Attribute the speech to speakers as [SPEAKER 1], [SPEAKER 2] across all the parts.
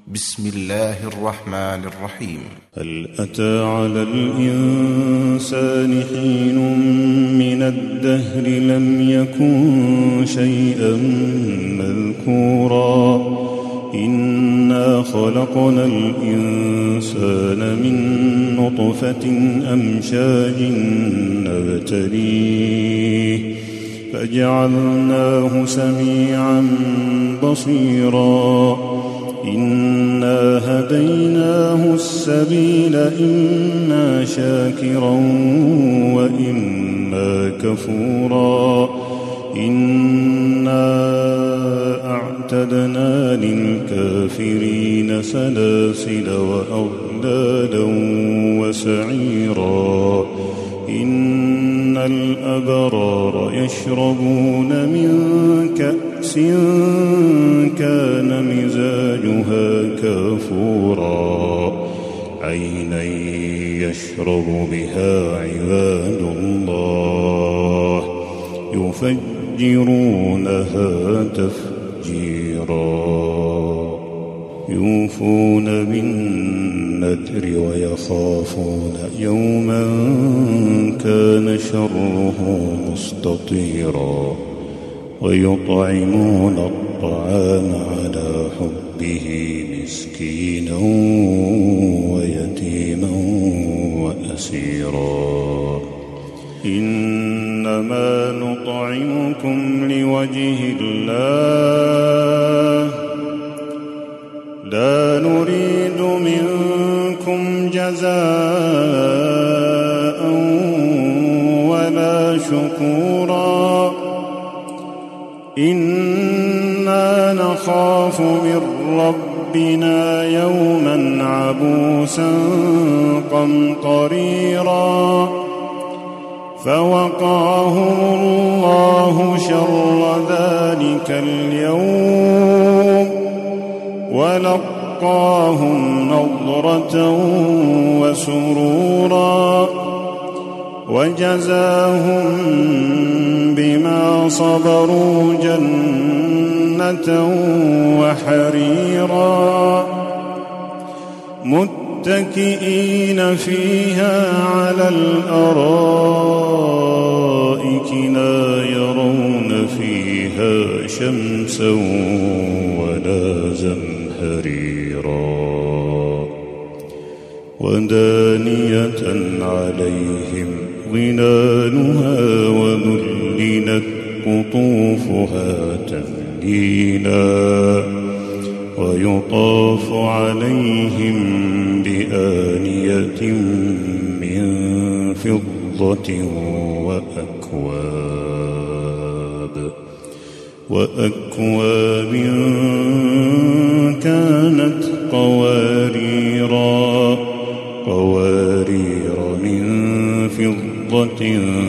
[SPEAKER 1] بسم الله الرحمن الرحيم.
[SPEAKER 2] هل أتى على الإنسان حين من الدهر لم يكن شيئا مذكورا إنا خلقنا الإنسان من نطفة أمشاج نبتليه فجعلناه سميعا بصيرا إنا هديناه السبيل إما شاكرا وإما كفورا إنا أعتدنا للكافرين سلاسل وأغلالا وسعيرا إن الأبرار يشربون من كأس كان مزاجها كافورا عينا يشرب بها عباد الله يفجرونها تفجيرا يوفون بالنذر ويخافون يوما كان شره مستطيرا ويطعمون الطعام على حبه مسكينا ويتيما وأسيرا إنما نطعمكم لوجه الله لا نريد منكم جزاء ولا شكورا إنا نخاف من ربنا يوما عبوسا قمطريرا فوقاهم الله شر ذلك اليوم ولقاهم نضرة وسرورا وجزاهم بما صبروا جنة وحريرا متكئين فيها على الأرائك لا يرون فيها شمسا ولا زمهريرا ودانية عليهم ظلالها وذللت قطوفها تذليلا ويطاف عليهم بآنية من فضة وأكواب كانت قوارير من فضة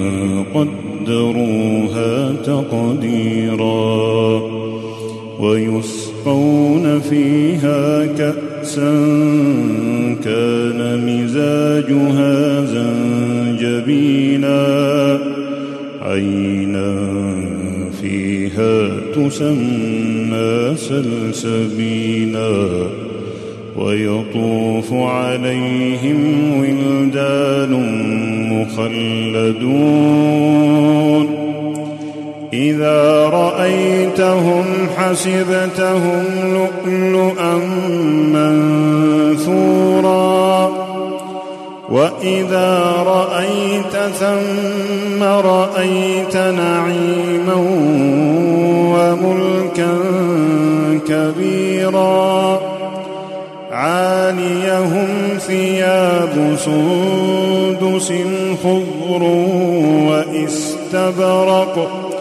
[SPEAKER 2] قدروها تقديرا ويسقون فيها كأسا كان مزاجها زنجبيلا عينا فيها تسمى سلسبيلا ويطوف عليهم ولدان مخلدون إذا رأيتهم حسبتهم لؤلؤا منثورا وإذا رأيت ثم رأيت نعيما وملكا كبيرا عاليهم ثياب سندس خضر واستبرق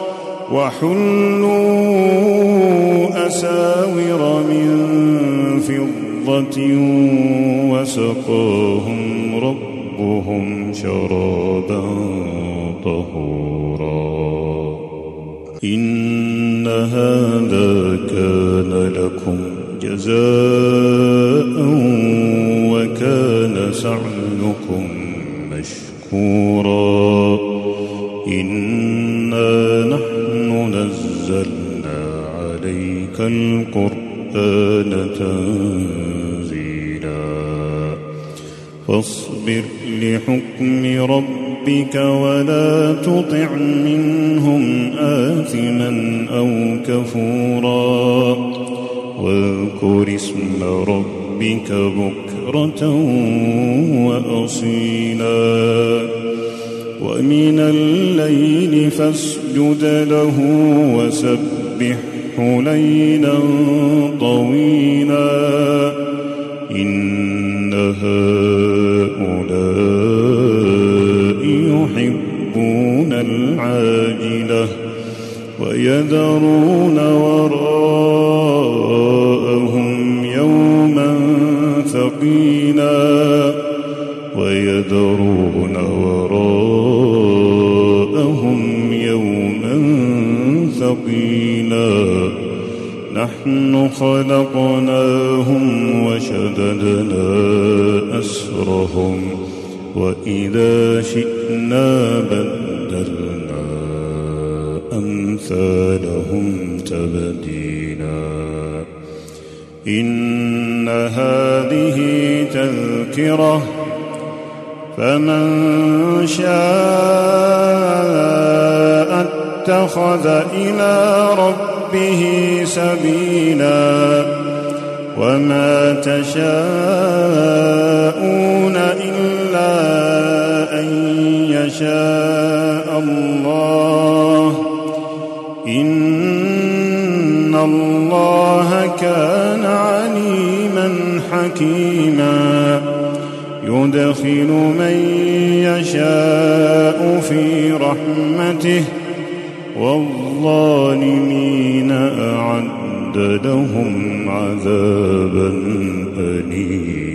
[SPEAKER 2] وحلوا أساور من فضة وسقاهم ربهم شرابا طهورا إن هذا كان لكم جزاء وكان سعيكم مشكورا إنا نحن نزلنا عليك القرآن تنزيلا فاصبر لحكم ربك ولا تطع منهم آثما أو كفورا واذكر اسم ربك بكرة وأصيلا ومن الليل فاسجد له وسبحه ليلا طويلا إن هؤلاء يحبون العاجلة ويذرون وراءهم يوما ثقيلا نحن خلقناهم وشددنا أسرهم وإذا شئنا بدلنا أمثالهم تبديلا إن هذه تذكرة فمن شاء اتخذ إلى ربه سبيلا وما تشاءون إلا أن يشاء الله إن الله كان عليما حكيما يدخل من يشاء في رحمته والظالمين أعد لهم عذابا أليما.